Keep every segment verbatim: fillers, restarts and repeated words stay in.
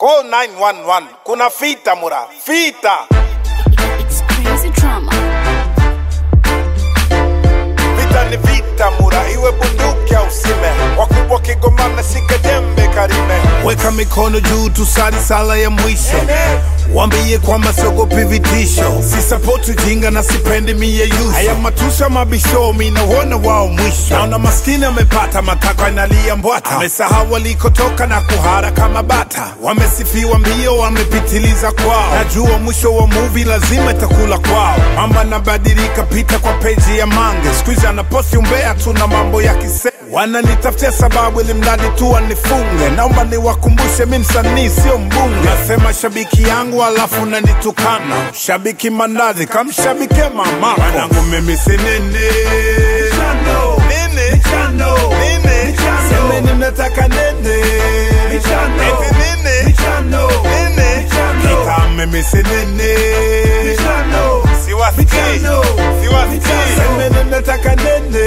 Call nine one one. Kuna fita mura. Fita. It's crazy drama. Vita ni vita mura. Iwe bunduki au sime. Wakubwa kigomana sika jembe karime. Weka mikono juu tusali sala ya mwisho. Wambie kwamba siogopi vitisho. Si support ujinga na sipendi miye yuso. Haya matusha mabisho mina wana wao mwisho. Naona maskini amepata matako inalia mbwata. Amesahau walikotoka na kuhara kama bata. Wamesifiwa mbio wamepitiliza kwao. Najua mwisho wa movie lazima itakula kwao. Mamba nabadilika pita kwa peji ya mange. Squeeze anaposti umbea tuna mambo ya kise. Wananitafutia sababu ili mradi tu wanifunge. Naomba niwakumbushe mimi msanii sio mbunge. Nasema shabiki yangu alafu nanitukana. Shabiki mandazi kamshabike mamako. Wanangu mimi si nini Michano Nini Michano Nini Michano Semeni mnataka nini Michano Eti nini Michano Nini Michano Kita mimi si nini Michano Siwasiki Siwasiki Semeni mnataka nini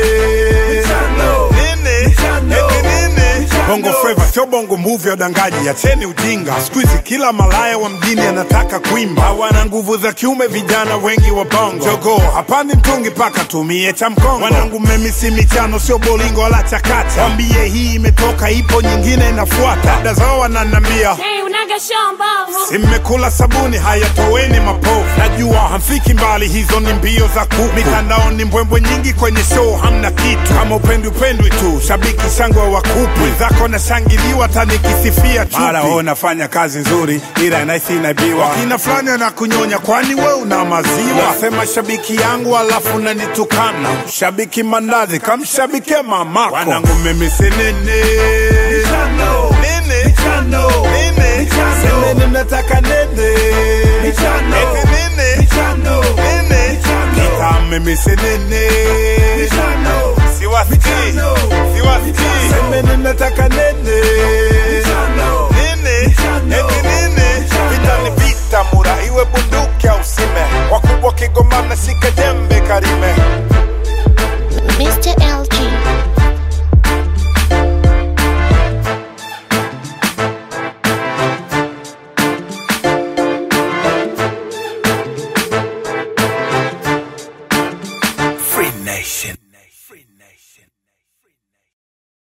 Michano Nini Eti nini Bongo Flava sio bongo movie ya dangaji. Acheni ujinga. Squeeze kila malaya wa mjini anataka kuimba. Hawana nguvu za kiume vijana wengi wa bongo. Jogo hapandi mtungi paka tumie cha mkongo. Wanangu mimi si michano sio bolingo wala chakata. Wambie hii imetoka ipo nyingine inafuata. Dada zao wananambia Hey, unaga shamba. Simekula sabuni haya toweni mapofu. Najua hamfiki mbali hizo ni mbio za kuku. Mitandao ni mbwembwe nyingi kwenye show hamna kitu. Kama upendi upendwi tu shabiki shangwe wa kupu. Zako na shangiliwa tani kisifia chupi. Mara ho nafanya kazi nzuri ila inaisi inaibiwa. Wakina flani na kunyonya kwani we una maziwa. Nasema shabiki yangu alafu nanitukana. Shabiki mandazi kamshabike mamako. Wanangu mimi si nini Michano Nini Michano Nini Michano Semeni mnataka nini Michano Eti nini Michano Nini Michano Kita mimi si nini Michano Siwasiki Siwasiki Semeni mnataka nini Michano Nini Eti nini Vita ni vita mura. Iwe bunduki au sime. Wakubwa kigomana sika jembe karime.